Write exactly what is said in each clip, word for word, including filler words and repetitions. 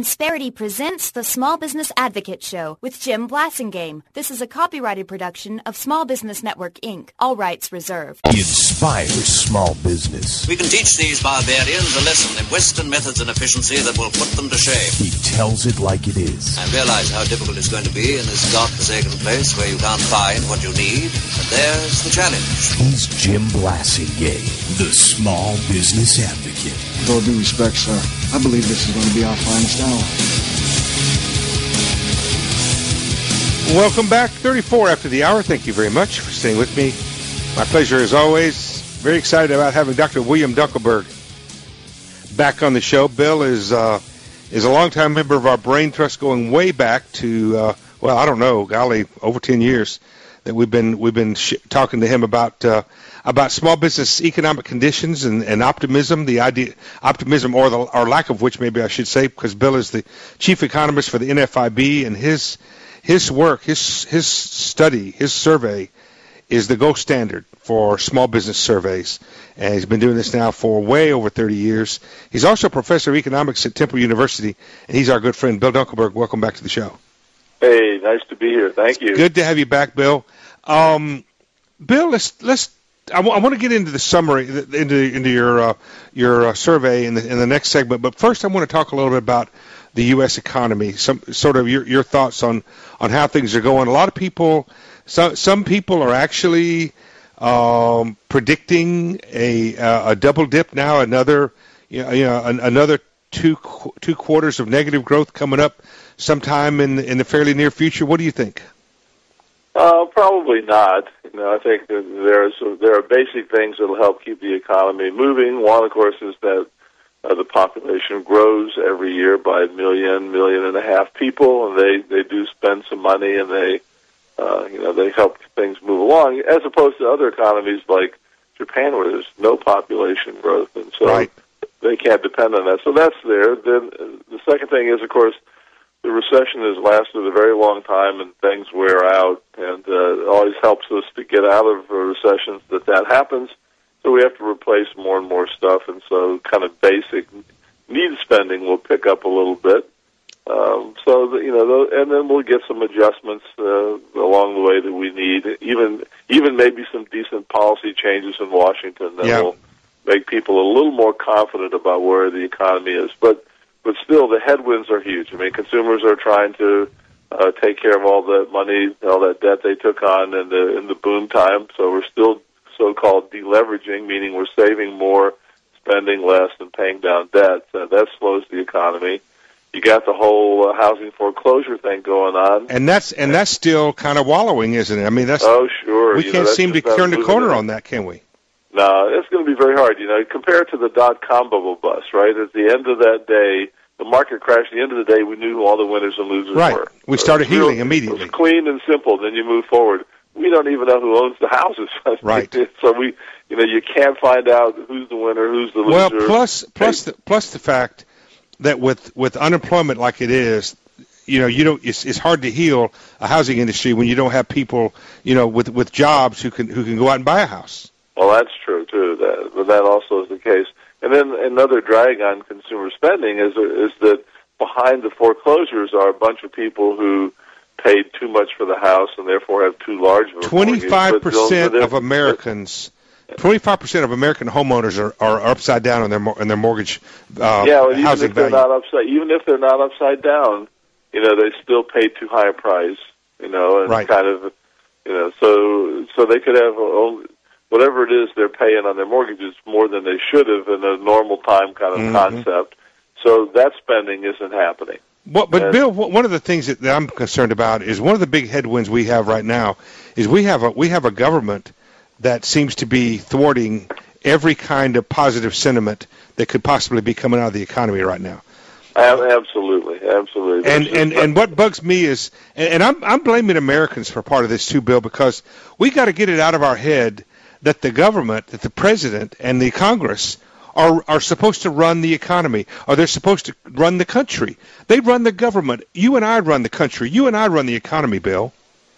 Insperity presents the Small Business Advocate Show with Jim Blasingame. This is a copyrighted production of Small Business Network, Incorporated. All rights reserved. He inspires small business. We can teach these barbarians a lesson in Western methods and efficiency that will put them to shame. He tells it like it is. I realize how difficult it's going to be in this godforsaken place where you can't find what you need, but there's the challenge. He's Jim Blasingame, the Small Business Advocate. With all due respect, sir, I believe this is going to be our finest hour. Welcome back. thirty-four after the hour. Thank you very much for staying with me. My pleasure as always. Very excited about having Doctor William Dunkelberg back on the show. Bill is uh, is a longtime member of our Brain Trust, going way back to uh, well, I don't know, golly, over ten years that we've been we've been sh- talking to him about uh, about small business economic conditions and, and optimism. The idea, optimism, or the or lack of which, maybe I should say, because Bill is the chief economist for the N F I B, and his his work, his his study, his survey is the gold standard for small business surveys, and he's been doing this now for way over thirty years. He's also a professor of economics at Temple University, and he's our good friend, Bill Dunkelberg. Welcome back to the show. Hey, nice to be here. Thank you. Good to have you back, Bill. Um, Bill, let's let's. I, w- I want to get into the summary, into into your uh, your uh, survey in the in the next segment. But first, I want to talk a little bit about the U S economy. Some sort of your your thoughts on on how things are going. A lot of people. So, some people are actually um, predicting a uh, a double dip now, another you know, you know an, another two two quarters of negative growth coming up sometime in in the fairly near future. What do you think? Uh, probably not. You know, I think that there's there are basic things that will help keep the economy moving. One, of course, is that uh, the population grows every year by a million, million and a half people, and they they do spend some money, and they. Uh, you know, they help things move along, as opposed to other economies like Japan, where there's no population growth, and so right. they can't depend on that. So that's there. Then uh, the second thing is, of course, the recession has lasted a very long time, and things wear out, and uh, it always helps us to get out of a recession that that happens. So we have to replace more and more stuff, and so kind of basic need spending will pick up a little bit. Um, so, that, you know, and then we'll get some adjustments uh, along the way that we need, even even maybe some decent policy changes in Washington that yeah. will make people a little more confident about where the economy is. But but still, the headwinds are huge. I mean, consumers are trying to uh, take care of all that money, all that debt they took on in the, in the boom time, so we're still so-called deleveraging, meaning we're saving more, spending less, and paying down debt. So that slows the economy. You got the whole uh, housing foreclosure thing going on, and that's and that's still kind of wallowing, isn't it? I mean, that's oh sure. We you can't know, seem to turn the corner on that, can we? No, it's going to be very hard. You know, compared to the dot-com bubble bust, right? At the end of that day, the market crashed. At the end of the day, we knew who all the winners and losers right. were. We started so healing real, immediately. It was clean and simple. Then you move forward. We don't even know who owns the houses. Right. So we, you know, you can't find out who's the winner, who's the loser. Well, plus plus the, plus the fact that with, with unemployment like it is, you know, you don't. It's, it's hard to heal a housing industry when you don't have people, you know, with with jobs who can who can go out and buy a house. Well, that's true too. That, but that also is the case. And then another drag on consumer spending is is that behind the foreclosures are a bunch of people who paid too much for the house and therefore have too large of a mortgage. Twenty-five percent of Americans. Twenty-five percent of American homeowners are, are upside down on their on their mortgage uh, yeah, well, even housing if they're value. not upside, even if they're not upside down, you know, they still pay too high a price. You know, and right. kind of, you know, so so they could have only, whatever it is they're paying on their mortgages more than they should have in a normal time kind of mm-hmm. concept. So that spending isn't happening. Well, but and, Bill, one of the things that, that I'm concerned about is one of the big headwinds we have right now is we have a we have a government that seems to be thwarting every kind of positive sentiment that could possibly be coming out of the economy right now. Absolutely, absolutely. And and, and what bugs me is, and, and I'm I'm blaming Americans for part of this too, Bill, because we got to get it out of our head that the government, that the president and the Congress are are supposed to run the economy, or they're supposed to run the country. They run the government. You and I run the country. You and I run the economy, Bill.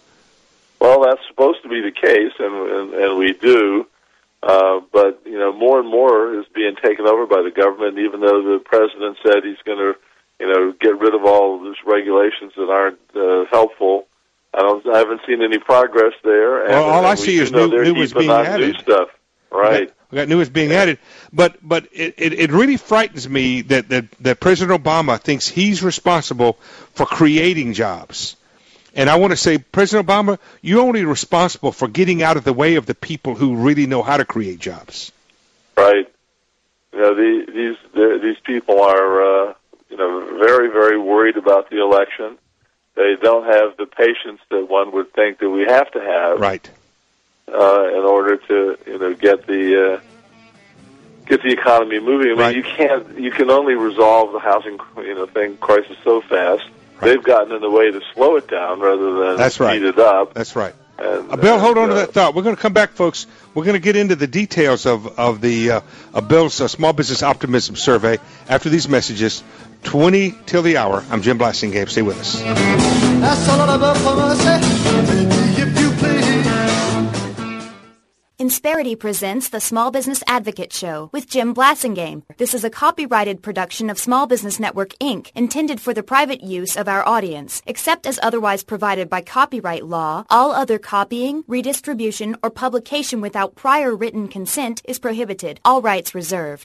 Well, that's supposed to be the case, and and, and we do. Uh, but, you know, more and more is being taken over by the government, even though the president said he's going to you know, get rid of all these regulations that aren't uh, helpful. I don't. I haven't seen any progress there. And, well, all and I we see is know new, new is being on added. New stuff, right? We got, we got new is being added, but but it, it, it really frightens me that, that that President Obama thinks he's responsible for creating jobs. And I want to say, President Obama, you're only responsible for getting out of the way of the people who really know how to create jobs. Right. You know, the, these the, these people are, uh, you know, very, very worried about the election. They don't have the patience that one would think that we have to have, right, uh, in order to, you know, get the uh, get the economy moving. I mean, right. you can't. You can only resolve the housing, you know, thing crisis so fast. Right. They've gotten in the way to slow it down rather than That's right. speed it up. That's right. And, uh, Bill, hold on uh, to that thought. We're going to come back, folks. We're going to get into the details of, of the uh, of Bill's uh, Small Business Optimism Survey after these messages. twenty till the hour. I'm Jim Blasingame. Stay with us. Insperity presents the Small Business Advocate Show with Jim Blasingame. This is a copyrighted production of Small Business Network, Incorporated, intended for the private use of our audience. Except as otherwise provided by copyright law, all other copying, redistribution, or publication without prior written consent is prohibited. All rights reserved.